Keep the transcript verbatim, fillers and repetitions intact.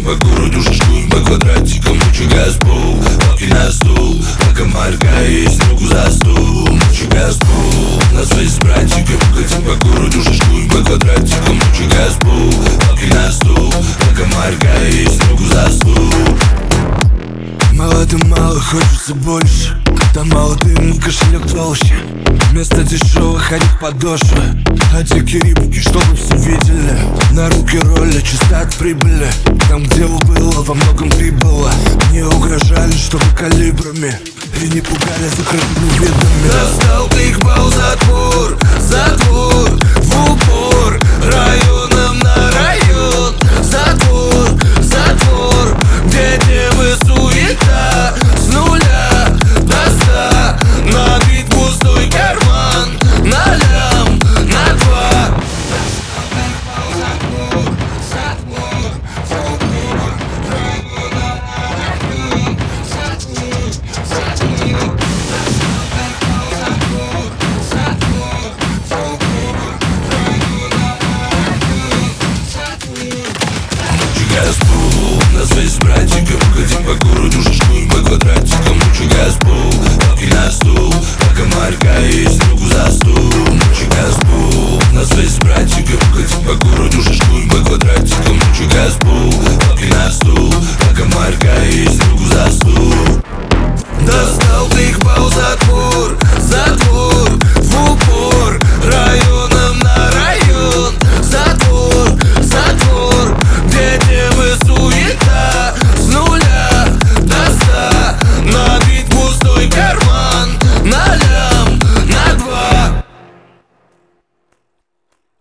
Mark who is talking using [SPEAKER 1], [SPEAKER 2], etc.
[SPEAKER 1] Ходим по городу, шашкуем по квадратикам. Ночью газпол, палки на стол. Пока морга есть, руку за стол. Ночью газпол, на свои с братиком. Ходим по городу, шашкуем по квадратикам. Ночью газпол, палки на стол. Пока морга есть, руку за стол.
[SPEAKER 2] Молодым мало, хочется больше. Там молодым кошелек толще. Вместо дешевых ходить подошвы. А дикие рыбки, чтобы все видели. На руки роли, чисто от прибыли. Там, где убыло, во многом прибыло. Не угрожали, чтобы калибрами. И не пугали закрытыми видами.
[SPEAKER 1] Достал кликбал, затвор, затвор в упор.